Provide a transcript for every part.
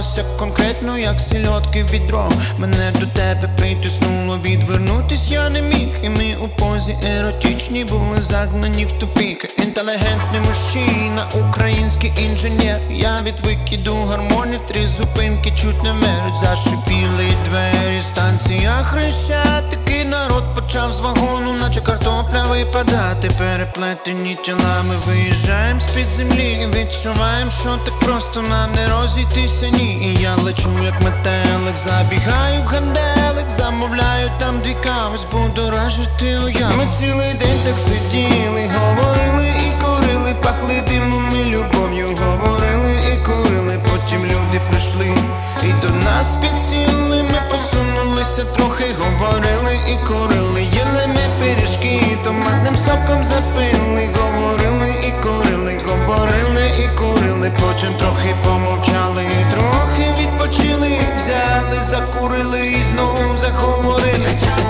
сталося конкретно, як сільотки в відро. Мене до тебе притиснуло, відвернутись я не міг. І ми у позі еротичній були загнані в тупик. Інтелігентний мужчина, український інженер. Я від викиду гормонів 3 зупинки чуть не мерз. Зашипіли двері, станція Хрещатики. Народ почав з вагону, наче картопля випадати. Переплетені тілами виїжджаємо з-під землі і відчуваємо, що так просто нам не розійтися, ні. І я лечу як метелик, забігаю в ганделик, замовляю там 2 кави, збудоражити уяву. Ми цілий день так сиділи, говорили і курили, пахли димом і любов'ю, говорили і курили. Потім люди прийшли і до нас підсіли. Ми посунулися трохи, говорили і курили. Їли ми пиріжки, томатним соком запили. Говорили і курили, говорили і курили. Потім трохи помовчали, трохи відпочили. Взяли, закурили і знову заговорили.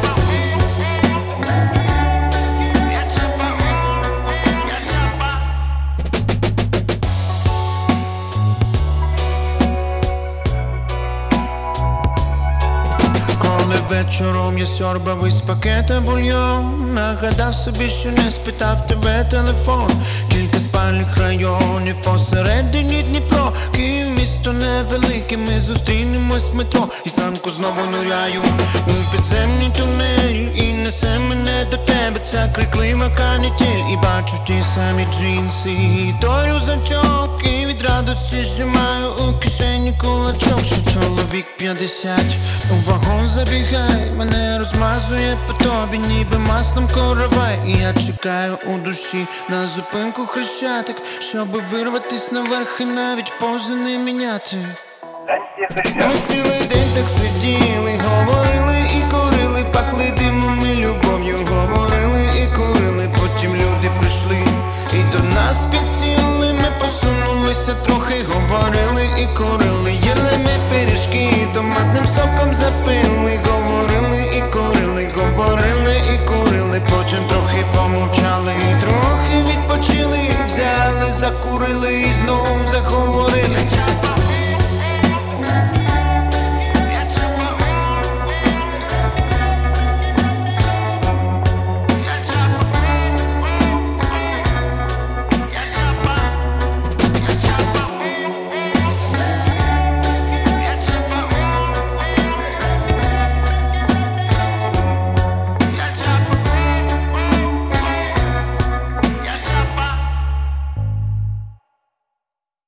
Вечором я сьорбав із пакета бульйон. Нагадав собі, що не спитав тебе телефон. Кілька спальних районів посередині Дніпро. Київ місто невелике, ми зустрінемось в метро. І зранку знову нуряю у підземний тунель. І несе мене до тебе ця криклива канітель. І бачу ті самі джинси, і той рюкзачок. І від радості зжимаю у кишені кулачок. Що чоловік 50 у вагон забігає, мене розмазує по тобі, ніби маслом коровай. І я чекаю у душі на зупинку Хрещатик, щоби вирватись наверх і навіть пози не міняти. Ми цілий день так сиділи, говорили і курили, пахли димом і любов'ю, говорили і курили. Потім люди прийшли і до нас підсіли. Ми посунулися трохи, говорили і курили. Їли ми пиріжки, томатним соком запили.